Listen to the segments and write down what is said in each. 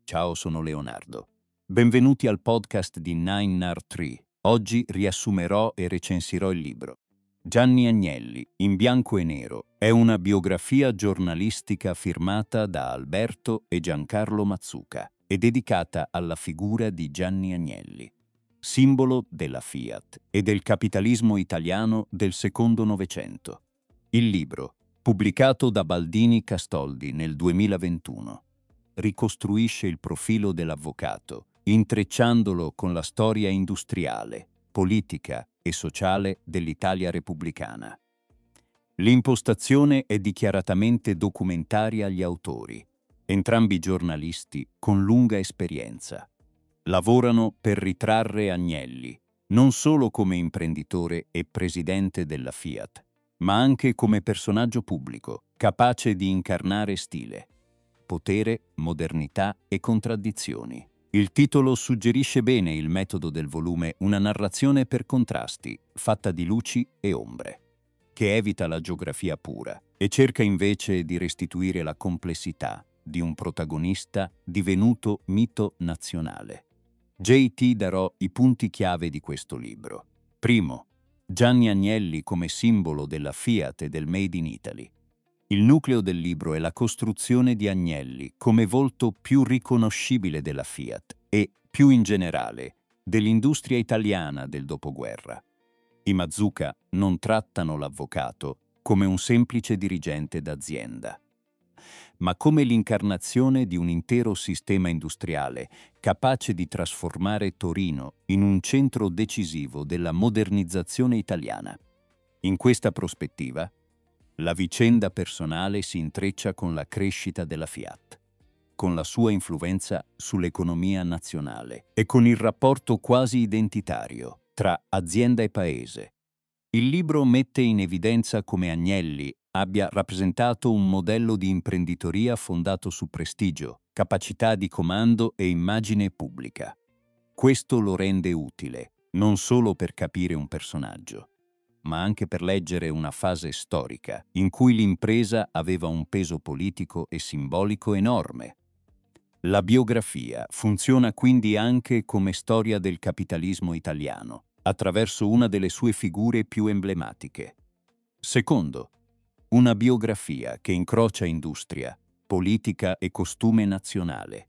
ciao, sono Leonardo. Benvenuti al podcast di 9R3. Oggi riassumerò e recensirò il libro. Gianni Agnelli, in bianco e nero, è una biografia giornalistica firmata da Alberto e Giancarlo Mazzuca e dedicata alla figura di Gianni Agnelli, simbolo della Fiat e del capitalismo italiano del secondo Novecento. Il libro, pubblicato da Baldini Castoldi nel 2021, ricostruisce il profilo dell'avvocato, intrecciandolo con la storia industriale, politica e sociale dell'Italia repubblicana. L'impostazione è dichiaratamente documentaria agli autori, entrambi giornalisti con lunga esperienza. Lavorano per ritrarre Agnelli, non solo come imprenditore e presidente della Fiat, ma anche come personaggio pubblico, capace di incarnare stile, potere, modernità e contraddizioni. Il titolo suggerisce bene il metodo del volume, una narrazione per contrasti, fatta di luci e ombre, che evita la geografia pura e cerca invece di restituire la complessità di un protagonista divenuto mito nazionale. Ti darò i punti chiave di questo libro. Primo, Gianni Agnelli come simbolo della Fiat e del Made in Italy. Il nucleo del libro è la costruzione di Agnelli come volto più riconoscibile della Fiat e, più in generale, dell'industria italiana del dopoguerra. I Mazzuca non trattano l'avvocato come un semplice dirigente d'azienda, ma come l'incarnazione di un intero sistema industriale capace di trasformare Torino in un centro decisivo della modernizzazione italiana. In questa prospettiva, la vicenda personale si intreccia con la crescita della Fiat, con la sua influenza sull'economia nazionale e con il rapporto quasi identitario tra azienda e paese. Il libro mette in evidenza come Agnelli abbia rappresentato un modello di imprenditoria fondato su prestigio, capacità di comando e immagine pubblica. Questo lo rende utile, non solo per capire un personaggio, ma anche per leggere una fase storica in cui l'impresa aveva un peso politico e simbolico enorme. La biografia funziona quindi anche come storia del capitalismo italiano, attraverso una delle sue figure più emblematiche. Secondo, una biografia che incrocia industria, politica e costume nazionale.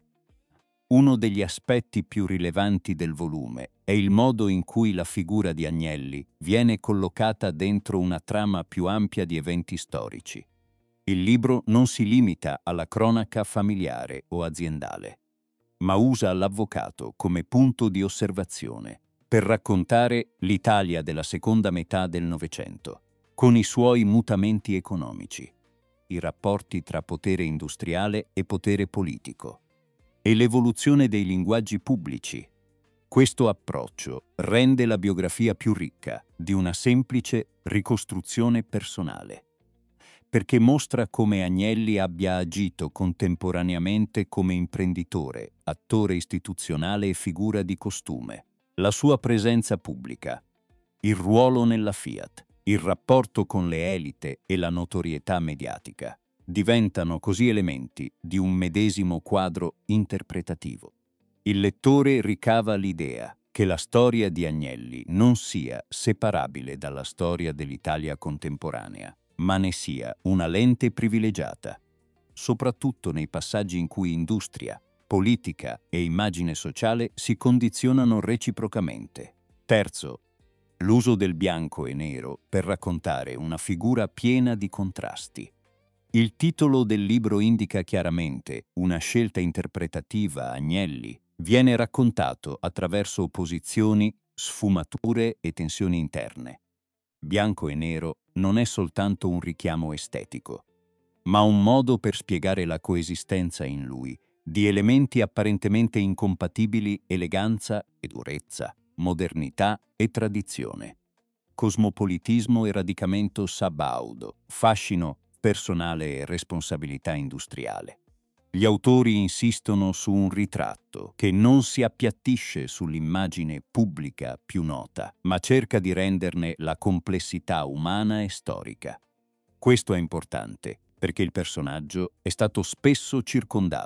Uno degli aspetti più rilevanti del volume è il modo in cui la figura di Agnelli viene collocata dentro una trama più ampia di eventi storici. Il libro non si limita alla cronaca familiare o aziendale, ma usa l'avvocato come punto di osservazione per raccontare l'Italia della seconda metà del Novecento, con i suoi mutamenti economici, i rapporti tra potere industriale e potere politico, e l'evoluzione dei linguaggi pubblici. Questo approccio rende la biografia più ricca di una semplice ricostruzione personale, perché mostra come Agnelli abbia agito contemporaneamente come imprenditore, attore istituzionale e figura di costume. La sua presenza pubblica, il ruolo nella Fiat, il rapporto con le elite e la notorietà mediatica diventano così elementi di un medesimo quadro interpretativo. Il lettore ricava l'idea che la storia di Agnelli non sia separabile dalla storia dell'Italia contemporanea, ma ne sia una lente privilegiata, soprattutto nei passaggi in cui industria, politica e immagine sociale si condizionano reciprocamente. Terzo, l'uso del bianco e nero per raccontare una figura piena di contrasti. Il titolo del libro indica chiaramente una scelta interpretativa. Agnelli viene raccontato attraverso opposizioni, sfumature e tensioni interne. Bianco e nero non è soltanto un richiamo estetico, ma un modo per spiegare la coesistenza in lui di elementi apparentemente incompatibili: eleganza e durezza, modernità e tradizione, cosmopolitismo e radicamento sabaudo, fascino personale e responsabilità industriale. Gli autori insistono su un ritratto che non si appiattisce sull'immagine pubblica più nota, ma cerca di renderne la complessità umana e storica. Questo è importante perché il personaggio è stato spesso circondato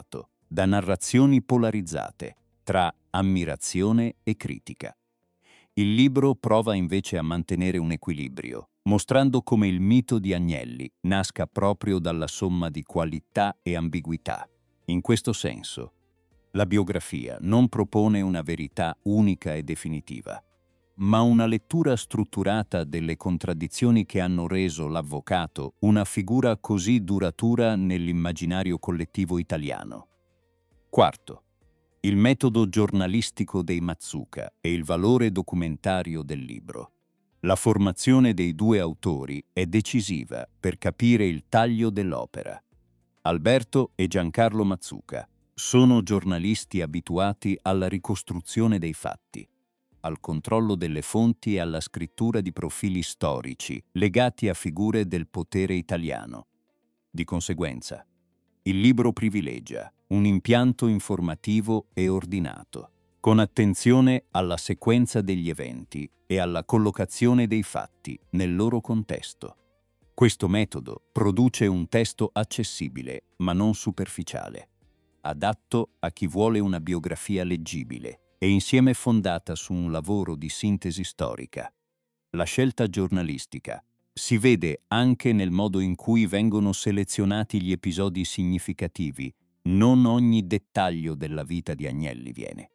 da narrazioni polarizzate, tra ammirazione e critica. Il libro prova invece a mantenere un equilibrio, mostrando come il mito di Agnelli nasca proprio dalla somma di qualità e ambiguità. In questo senso, la biografia non propone una verità unica e definitiva, ma una lettura strutturata delle contraddizioni che hanno reso l'avvocato una figura così duratura nell'immaginario collettivo italiano. Quarto, il metodo giornalistico dei Mazzuca e il valore documentario del libro. La formazione dei due autori è decisiva per capire il taglio dell'opera. Alberto e Giancarlo Mazzuca sono giornalisti abituati alla ricostruzione dei fatti, al controllo delle fonti e alla scrittura di profili storici legati a figure del potere italiano. Di conseguenza, il libro privilegia un impianto informativo e ordinato, con attenzione alla sequenza degli eventi e alla collocazione dei fatti nel loro contesto. Questo metodo produce un testo accessibile, ma non superficiale, adatto a chi vuole una biografia leggibile e insieme fondata su un lavoro di sintesi storica. La scelta giornalistica si vede anche nel modo in cui vengono selezionati gli episodi significativi. Non ogni dettaglio della vita di Agnelli viene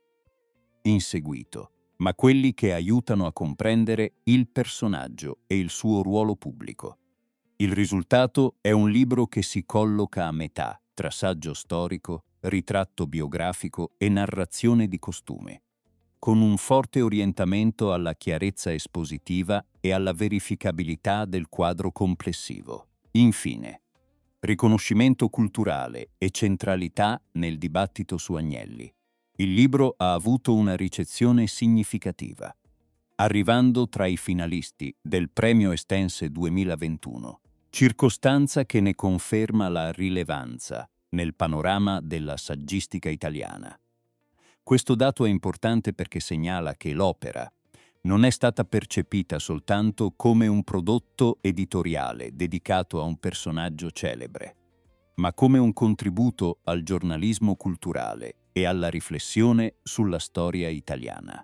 inseguito, ma quelli che aiutano a comprendere il personaggio e il suo ruolo pubblico. Il risultato è un libro che si colloca a metà tra saggio storico, ritratto biografico e narrazione di costume, con un forte orientamento alla chiarezza espositiva e alla verificabilità del quadro complessivo. Infine, riconoscimento culturale e centralità nel dibattito su Agnelli. Il libro ha avuto una ricezione significativa, arrivando tra i finalisti del Premio Estense 2021, circostanza che ne conferma la rilevanza nel panorama della saggistica italiana. Questo dato è importante perché segnala che l'opera non è stata percepita soltanto come un prodotto editoriale dedicato a un personaggio celebre, ma come un contributo al giornalismo culturale e alla riflessione sulla storia italiana.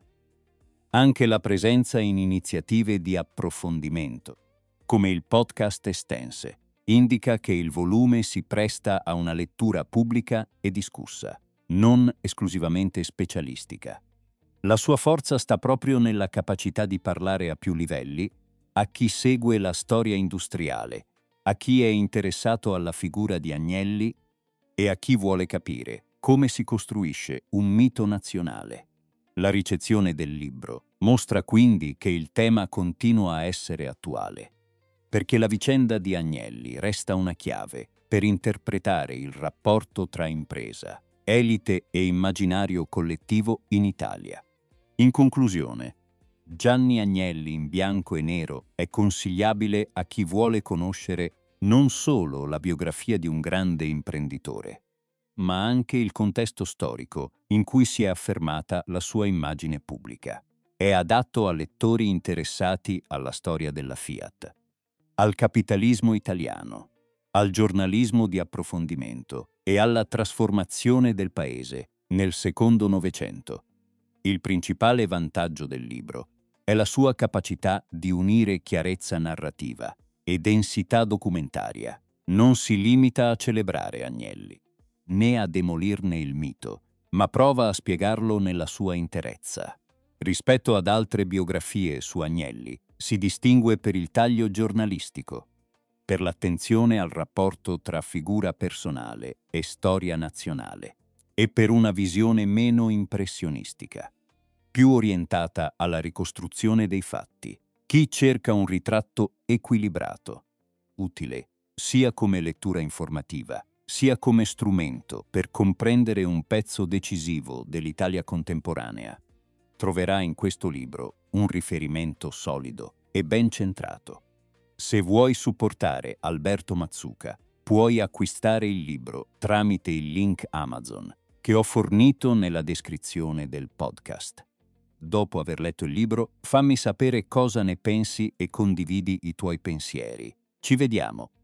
Anche la presenza in iniziative di approfondimento, come il podcast Estense, indica che il volume si presta a una lettura pubblica e discussa, non esclusivamente specialistica. La sua forza sta proprio nella capacità di parlare a più livelli a chi segue la storia industriale, a chi è interessato alla figura di Agnelli e a chi vuole capire come si costruisce un mito nazionale. La ricezione del libro mostra quindi che il tema continua a essere attuale, perché la vicenda di Agnelli resta una chiave per interpretare il rapporto tra impresa, elite e immaginario collettivo in Italia. In conclusione, Gianni Agnelli in bianco e nero è consigliabile a chi vuole conoscere non solo la biografia di un grande imprenditore, ma anche il contesto storico in cui si è affermata la sua immagine pubblica. È adatto a lettori interessati alla storia della Fiat, al capitalismo italiano, al giornalismo di approfondimento e alla trasformazione del paese nel secondo Novecento. Il principale vantaggio del libro è la sua capacità di unire chiarezza narrativa e densità documentaria. Non si limita a celebrare Agnelli, né a demolirne il mito, ma prova a spiegarlo nella sua interezza. Rispetto ad altre biografie su Agnelli, si distingue per il taglio giornalistico, per l'attenzione al rapporto tra figura personale e storia nazionale, e per una visione meno impressionistica, più orientata alla ricostruzione dei fatti. Chi cerca un ritratto equilibrato, utile sia come lettura informativa, sia come strumento per comprendere un pezzo decisivo dell'Italia contemporanea, troverà in questo libro un riferimento solido e ben centrato. Se vuoi supportare Alberto Mazzuca, puoi acquistare il libro tramite il link Amazon che ho fornito nella descrizione del podcast. Dopo aver letto il libro, fammi sapere cosa ne pensi e condividi i tuoi pensieri. Ci vediamo!